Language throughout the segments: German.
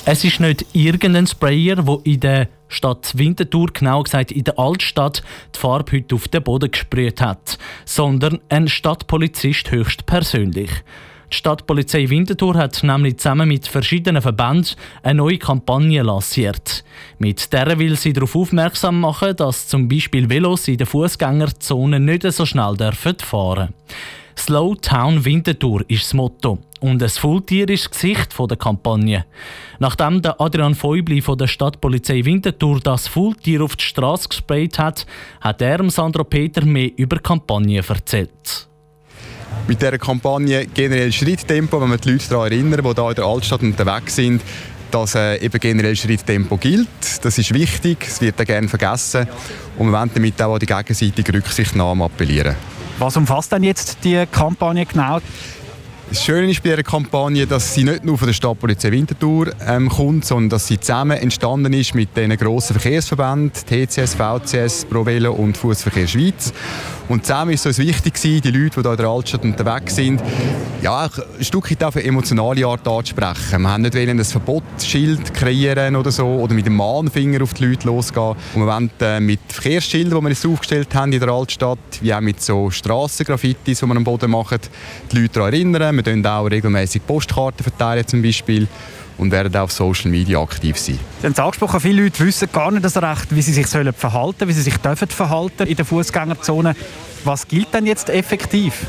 Es ist nicht irgendein Sprayer, der in der Stadt Winterthur, genau gesagt in der Altstadt, die Farbe heute auf den Boden gesprüht hat, sondern ein Stadtpolizist höchstpersönlich. Die Stadtpolizei Winterthur hat nämlich zusammen mit verschiedenen Verbänden eine neue Kampagne lanciert. Mit der will sie darauf aufmerksam machen, dass zum Beispiel Velos in der Fußgängerzone nicht so schnell fahren dürfen. «Slow Town Winterthur» ist das Motto. Und ein Faultier ist das Gesicht der Kampagne. Nachdem der Adrian Feubli von der Stadtpolizei Winterthur das Faultier auf die Straße gesprayt hat, hat er Sandro Peter mehr über die Kampagne erzählt. Mit dieser Kampagne generell Schritttempo, wenn wir die Leute daran erinnern, die hier in der Altstadt unterwegs sind, dass eben generell Schritttempo gilt. Das ist wichtig, es wird auch gerne vergessen. Und wir wollen damit auch an die gegenseitige Rücksichtnahme appellieren. Was umfasst denn jetzt die Kampagne genau? Das Schöne ist bei dieser Kampagne, dass sie nicht nur von der Stadtpolizei Winterthur kommt, sondern dass sie zusammen entstanden ist mit den grossen Verkehrsverbänden TCS, VCS, ProVelo und Fußverkehr Schweiz. Und zusammen ist es uns wichtig, die Leute, die hier in der Altstadt unterwegs sind, ja, ein Stück weit auf eine emotionale Art anzusprechen. Wir haben nicht ein Verbotsschild kreieren oder so, oder mit dem Mahnfinger auf die Leute losgehen. Und wir wollen mit Verkehrsschildern, die wir jetzt aufgestellt haben in der Altstadt, wie auch mit so Strassengraffitis, die wir am Boden machen, die Leute daran erinnern. Wir verteilen auch regelmäßig Postkarten verteilen zum Beispiel. Und werden auch auf Social Media aktiv sein. Sie haben es angesprochen, viele Leute wissen gar nicht so recht, wie sie sich verhalten sollen, wie sie sich verhalten in der Fußgängerzone. Was gilt denn jetzt effektiv?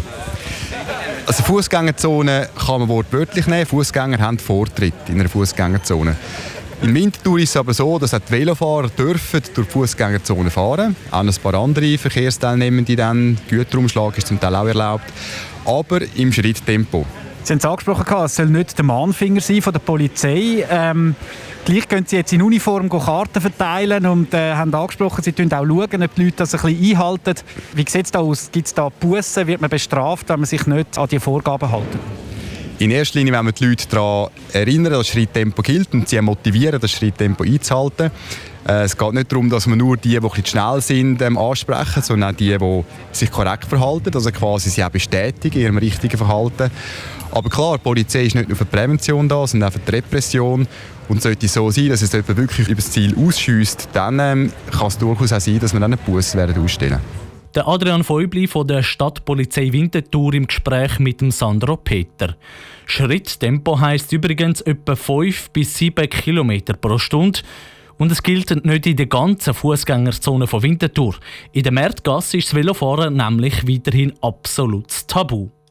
Also Fußgängerzone kann man wortwörtlich nehmen. Fußgänger haben Vortritt in einer Fußgängerzone. In Winterthur ist es aber so, dass auch die Velofahrer dürfen durch die Fußgängerzone fahren. Auch ein paar andere Verkehrsteilnehmende dann. Güterumschlag ist zum Teil auch erlaubt. Aber im Schritttempo. Sie haben es angesprochen, es soll nicht der Mahnfinger sein von der Polizei. Gleich können Sie jetzt in Uniform Karten verteilen und haben angesprochen, Sie schauen auch, ob die Leute das ein bisschen einhalten. Wie sieht es da aus? Gibt es da Bussen? Wird man bestraft, wenn man sich nicht an die Vorgaben hält? In erster Linie wollen wir die Leute daran erinnern, dass Schritttempo gilt und sie motivieren, das Schritttempo einzuhalten. Es geht nicht darum, dass wir nur die ein bisschen schnell sind, ansprechen, sondern auch die sich korrekt verhalten, also quasi sie auch bestätigen in ihrem richtigen Verhalten. Aber klar, die Polizei ist nicht nur für die Prävention da, sondern auch für die Repression. Und sollte es so sein, dass es jemand wirklich über das Ziel ausschiesst, dann kann es durchaus auch sein, dass wir dann einen Buss ausstellen werden. Der Adrian Feubli von der Stadtpolizei Winterthur im Gespräch mit dem Sandro Peter. Schritttempo heisst übrigens etwa 5 bis 7 km pro Stunde. Und es gilt nicht in der ganzen Fußgängerzone von Winterthur. In der Märtgasse ist das Velofahren nämlich weiterhin absolutes Tabu.